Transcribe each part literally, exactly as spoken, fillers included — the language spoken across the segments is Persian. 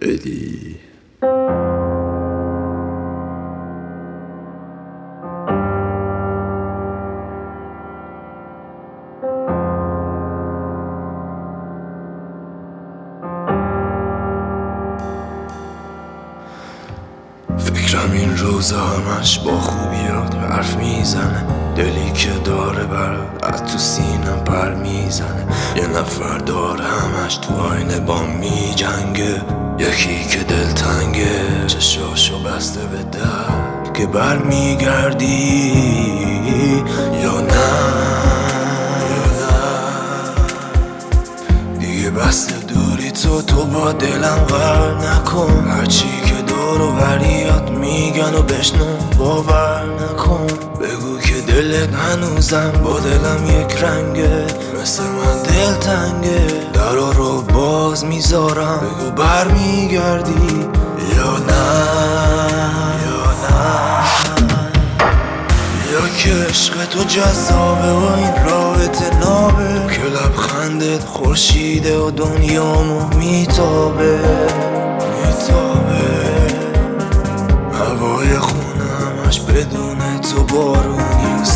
ادی. فکرم این روزا همش با خوبیات حرف میزنه، دلی که داره برات از تو سینم پر میزنه. یه نفر داره همش تو آینه با میجنگه، یکی که دلتنگه چشاشو بسته به در که بر میگردی یا نه. یا نه دیگه بسته دوری تو تو با دلم غر نکن، هرچی که دور و بریات میگن و بشنو باور نکن. بگو که دلت هنوزم با دلم یک رنگه، مثل من دلتنگه، درا رو باز میذارم. بگو بر میگردی یا نه. یا نه یا که عشق تو جذابه و این رابطه نابه، که لبخندت خورشیده و دنیامو میتابه میتابه. هوای خونه همش بدون تو بارونی و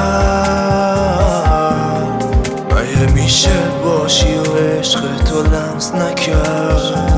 سرد، مگه میشه باشی و عشق تو لمس نکرد.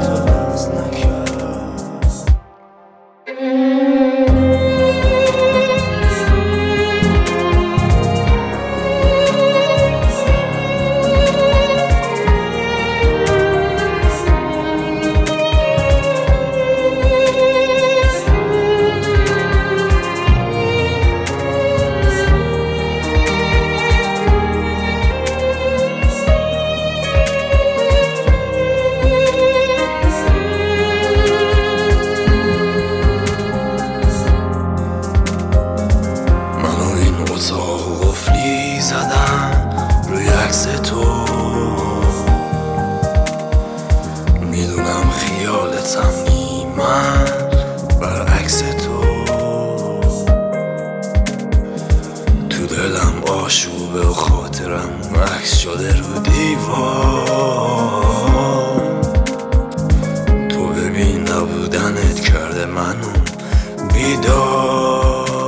قفلی زدم روی عکس تو، میدونم خیالتم نی من برعکس تو. تو دلم آشوبه و خاطرم عکس شده رو دیوار. تو ببین نبودنت کرده منو بیدار.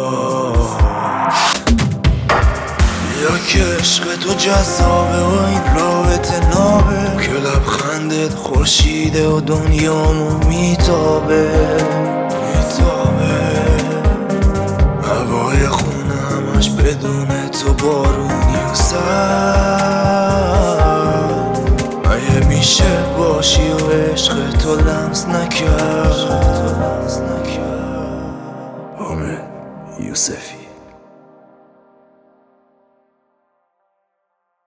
یا که عشق تو جذابه و این رابطه نابه، که لبخندت خورشیده و دنیامو میتابه میتابه. هوای خونه همش بدون تو بارونی و سرد، مگه میشه باشی و عشق تو لمس نکرد. حامد یوسفی.